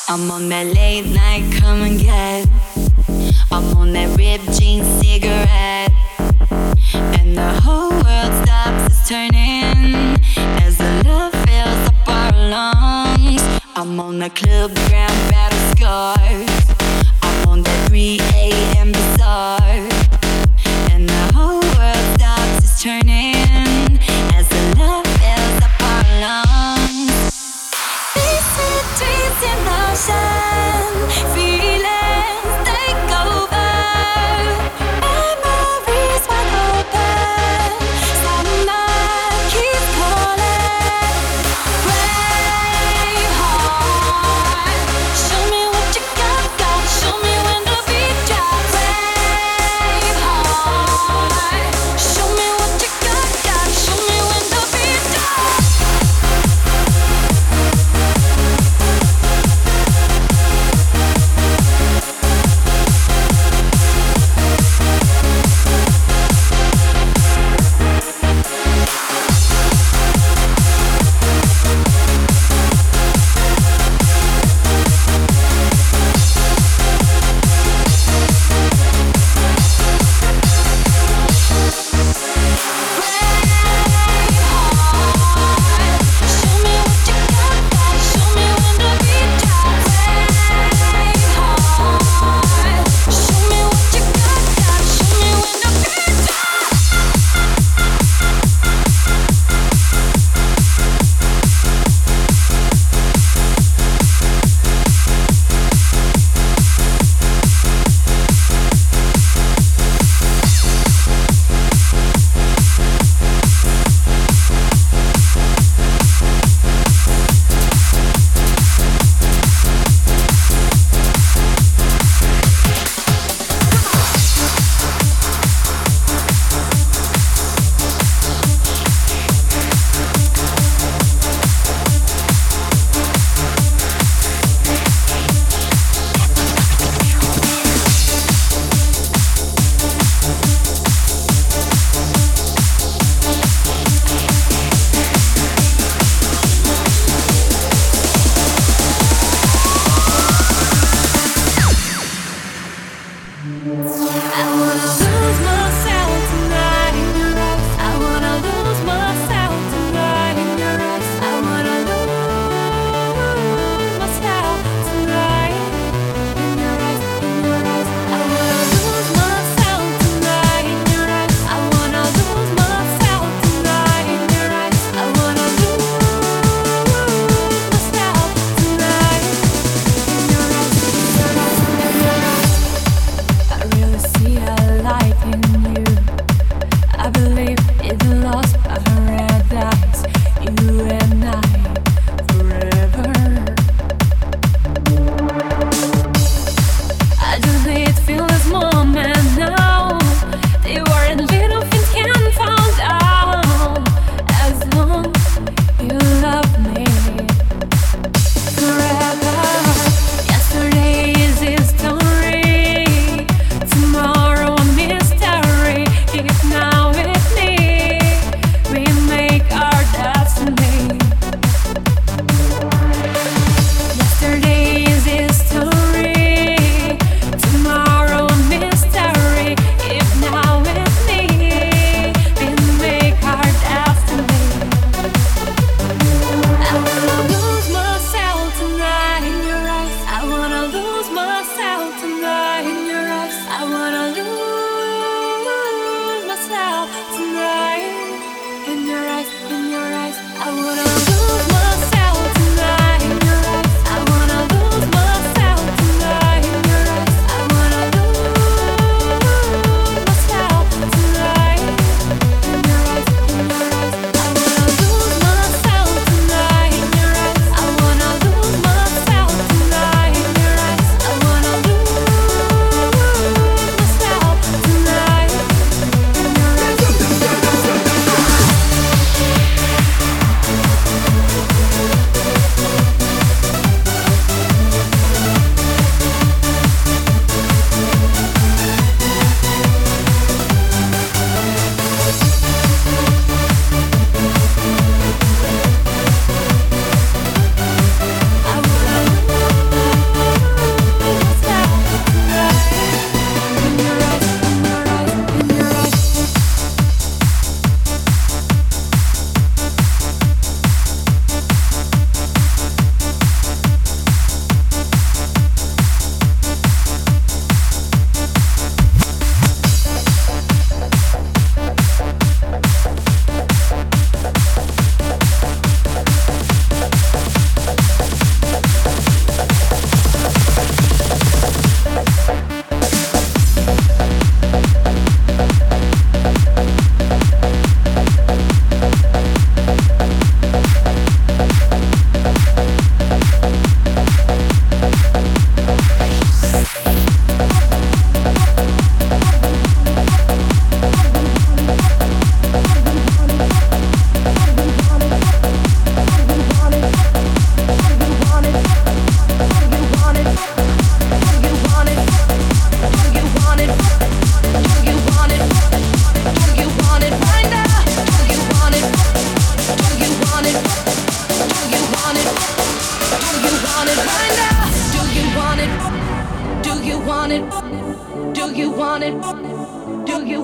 I'm on that late night, come and get. I'm on that ripped jean cigarette, and the whole world stops, it's turning as the love fills up our lungs. I'm on the club ground battle scars. I'm on that 3 a.m. bazaar, and the whole world stops, it's turning as the love fills up our lungs. Dreams in motion, feelings take over. Memories wide open, summer keeps calling. Brave heart, show me what you got, show me when the beat drops. Brave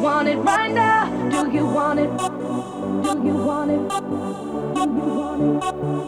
want it right now? Do you want it? Do you want it? Do you want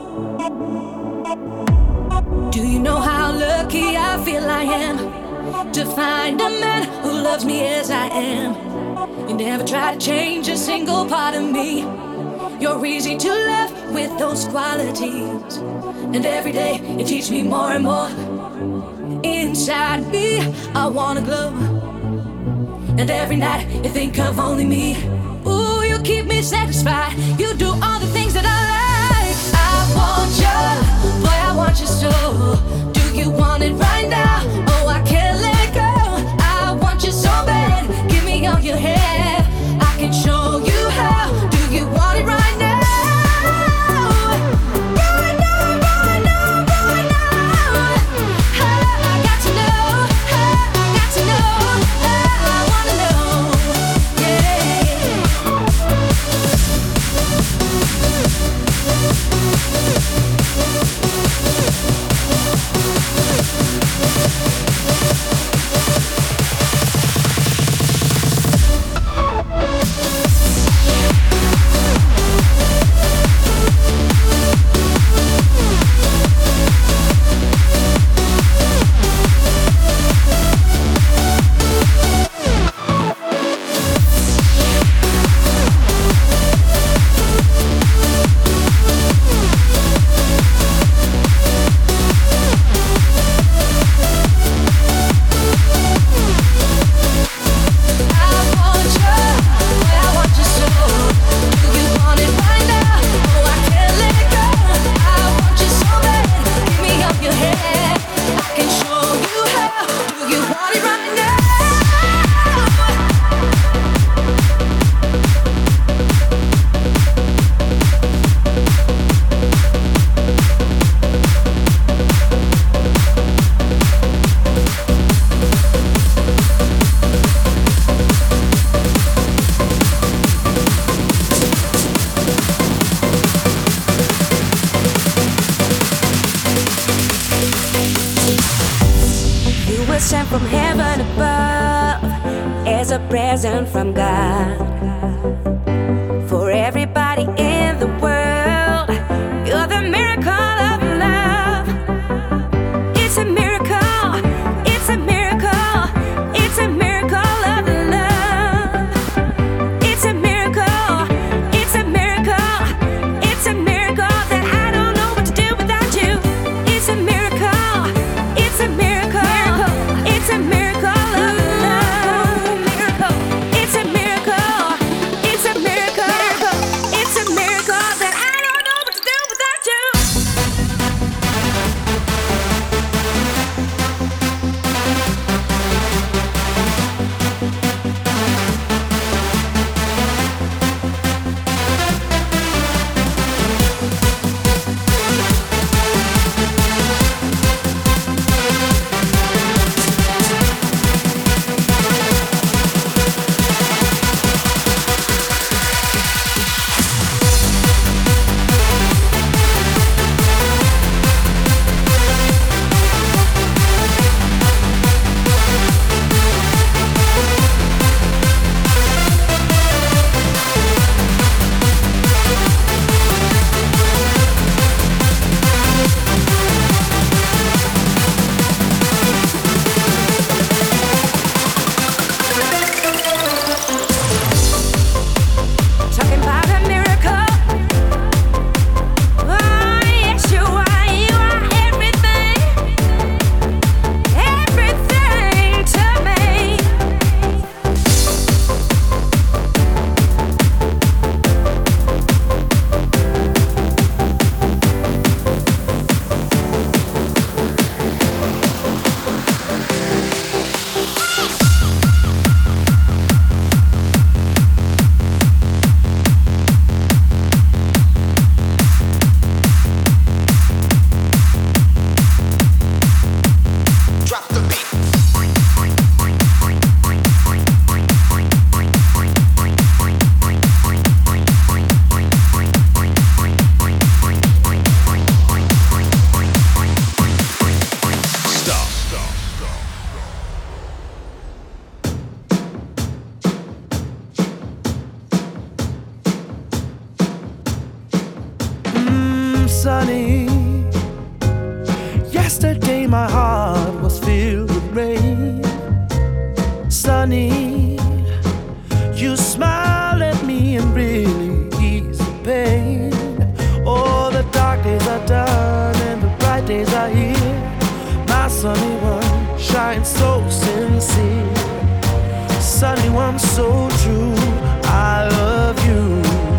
it? Do you know how lucky I feel I am to find a man who loves me as I am? You never try to change a single part of me. You're easy to love with those qualities, and every day you teach me more and more. Inside me, I wanna glow, and every night you think of only me. Ooh, you keep me satisfied. You do all the things that I like. I want you, boy, I want you so. Do you want it right now? Oh, I can't let go. I want you so bad. Give me all you have. I can show you how. Do you want it right now? Right now, right now, right now. I got to know. I got to know. I wanna know. Sent from heaven above as a present from God for everybody in the world. You're the miracle of love. It's a miracle. It's a miracle. It's a miracle of love. It's a miracle. It's a miracle. It's a miracle that I don't know what to do without you. It's a miracle. It's a miracle. It's a miracle of love. Miracle. It's a miracle. It's sunny. Yesterday my heart was filled with rain. Sunny, you smiled at me and really eased the pain. Oh, the dark days are done and the bright days are here. My sunny one shines so sincere. Sunny one so true, I love you.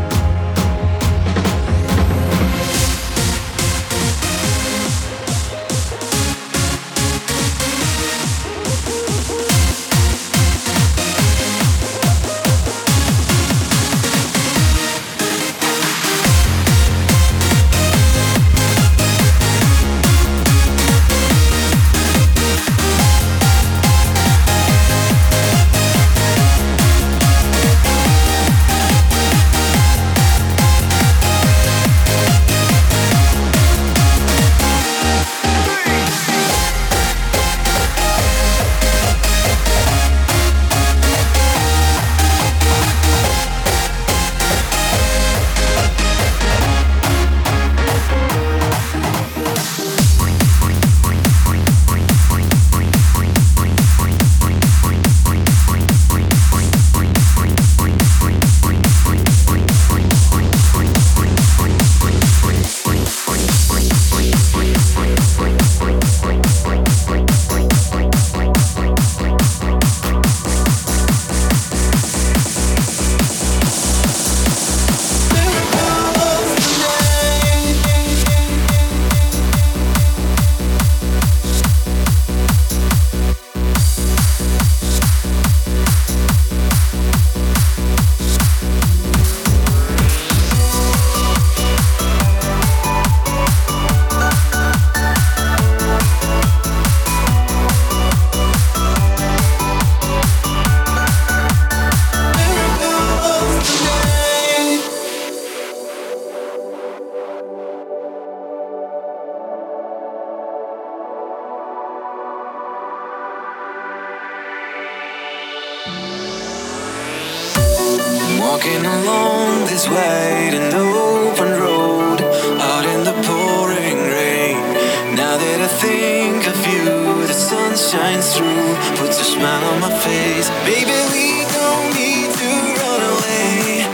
Walking along this wide and open road, out in the pouring rain. Now that I think of you, the sun shines through, puts a smile on my face. Baby, we don't need to run away.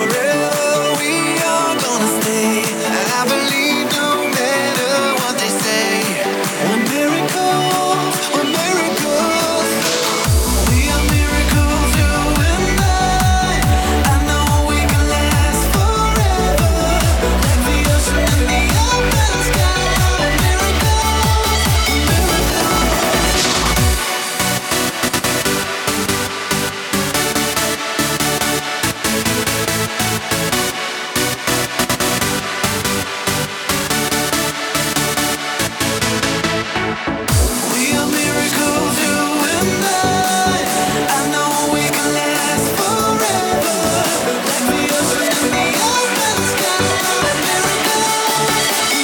Forever we are gonna stay. I believe no matter what they say. We're miracles, we're miracles. We are miracles, you and I. I know we can last forever. Like the ocean and the open sky. We're miracles, miracles. We are miracles, you and I. I know we can last forever. Like the ocean and the open sky. Miracles,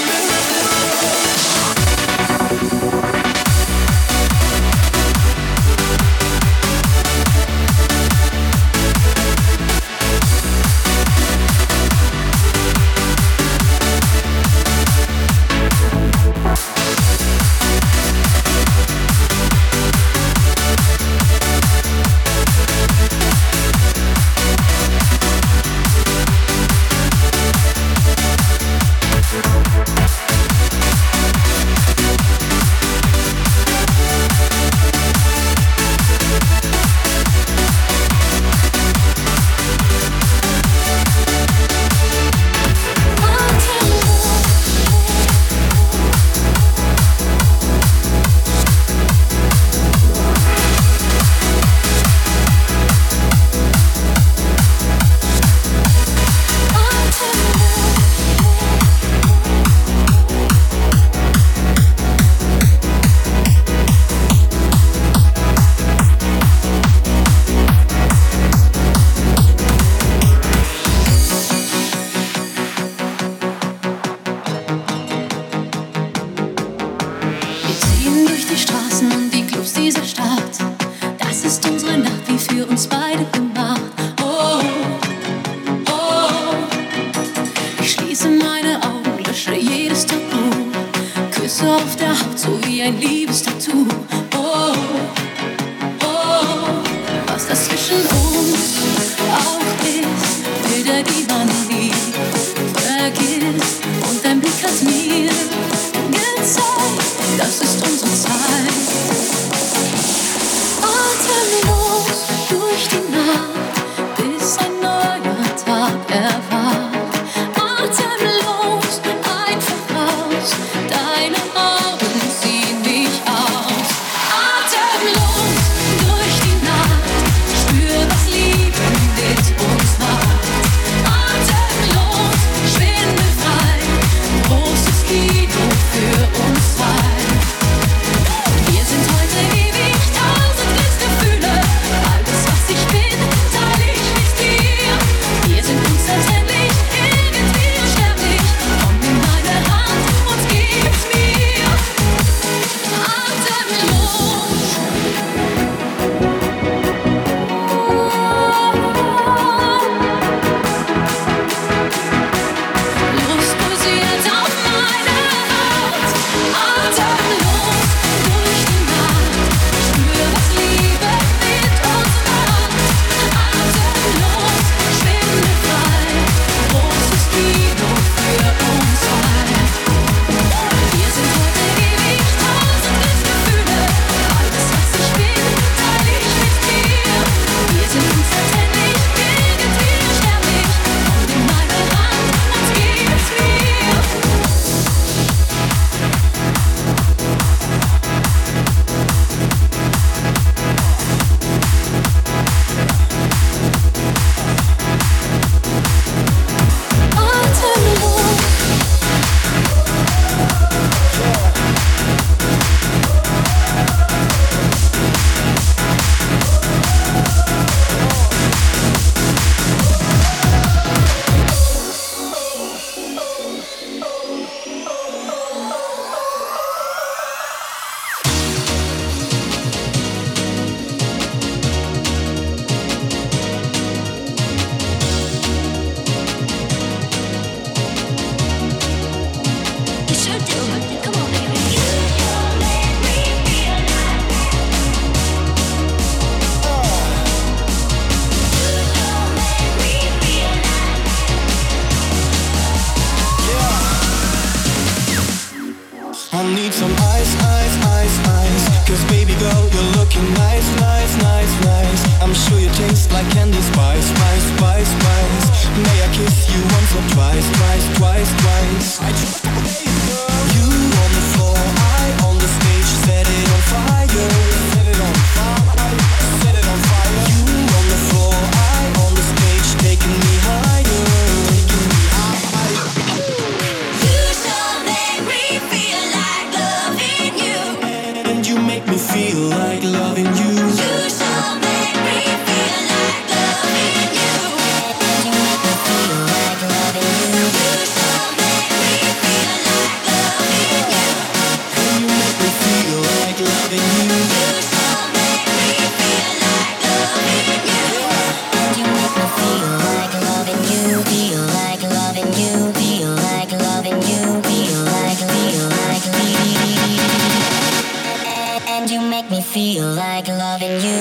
Wir ziehen durch die Straßen und die Clubs dieser Stadt. Das ist unsere Nacht, wie für uns beide gemacht. Oh, oh, ich schließe meine Augen, lösche jedes Liebestabu. Küsse auf der Haut, so wie ein Liebestattoo. Oh, oh, was das zwischen uns auch ist, Bilder, die man nie vergisst. Und dein Blick hat mir gezeigt, das ist unsere Zeit. Atemlos durch die Nacht, bis ein neuer Tag erwacht. Atemlos, einfach raus, deine Augen ziehen mich aus. Atemlos durch die Nacht, spür, was Liebe mit uns macht. Atemlos, schwindelfrei, großes Kino für uns zwei. Wir sind heute ewig, tausend Glücksgefühle. Alles, was ich bin, teile ich mit dir. Wir sind unzertrennlich, irgendwie unsterblich. Komm in meine Hand und gib's mir. Atemlos. Lust pulsiert auf meiner Haut. Atemlos durch die Nacht. Spür, was Liebe mit uns macht. Atemlos, schwindelfrei. Großes Kino für uns zwei. Wir sind heute ewig, tausend Glücksgefühle. Alles, was ich bin, teile ich mit dir. Wir sind unzertrennlich, irgendwie unsterblich. Komm in meine Hand und gib's mir. Atemlos. You should do it. Come on, baby. You don't make me feel like. You don't make me feel like. I need some ice, ice, ice, ice. 'Cause baby girl, you're looking nice, nice, nice, nice. I'm sure you taste like candy, spice, spice, spice, spice. May I kiss you once or twice, twice, twice, twice. You on the floor, I on the stage. Set it on fire, set it on fire, set it on fire. You on the floor, I on the stage. Taking me higher, taking me higher. You don't make me feel like loving you. And you make me feel like loving you. You don't make me feel like loving you. You make me feel like loving you. You don't make me feel like loving you. And you make me feel like loving you. You don't make me feel like loving you. You make me feel like loving you, feel like loving you, feel like loving you, feel like and you make me feel like loving you.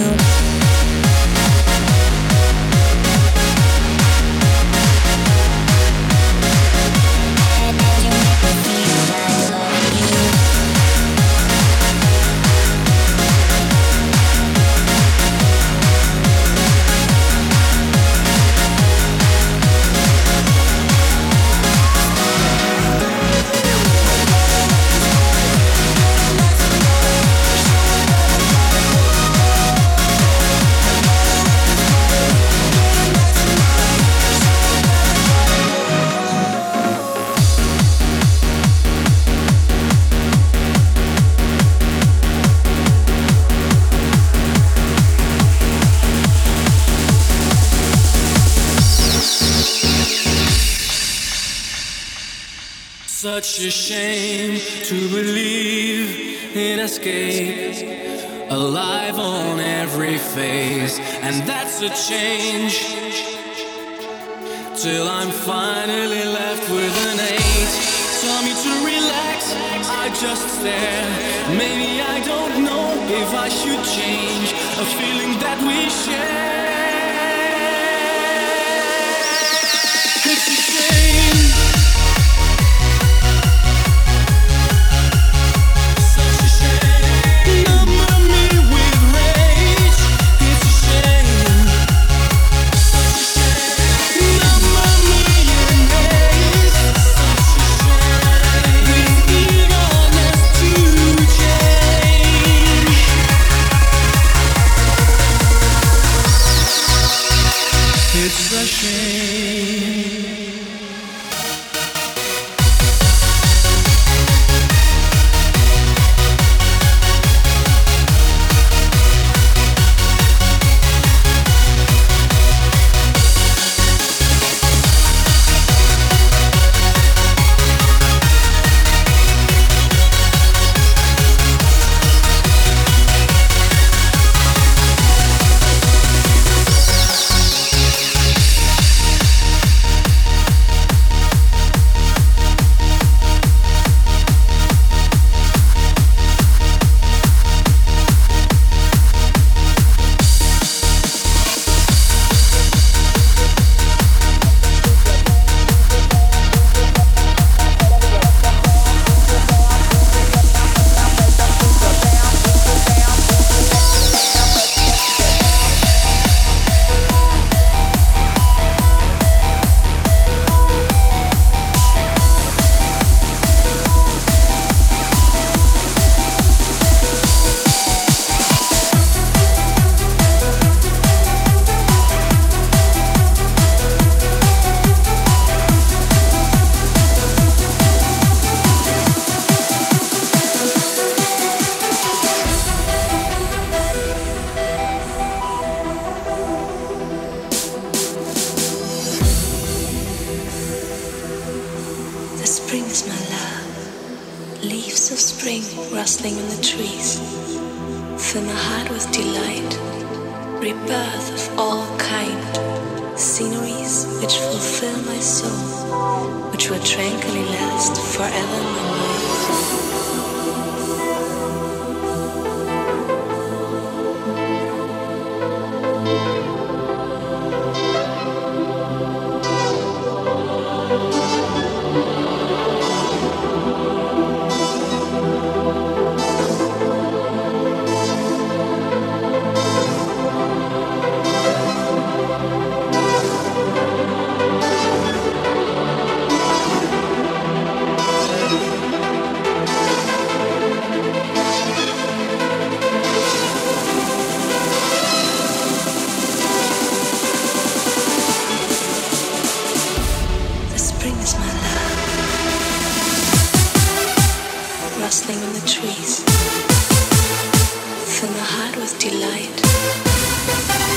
And you make me feel like loving you. Such a shame to believe in escape, alive on every face, and that's a change. Till I'm finally left with an 8. Tell me to read. relax, I just stare. Maybe I don't know if I should change a feeling that we share. It's a shame. Such a shame. Number me with rage. It's a shame. Such a shame. Number me in haze. Such a shame. This eagerness to change. It's a shame. The spring is my love, leaves of spring rustling in the trees. Fill my heart with delight, rebirth of all kind, sceneries which fulfill my soul, which will tranquilly last forever in my mind. Rustling in the trees, fill my heart with delight.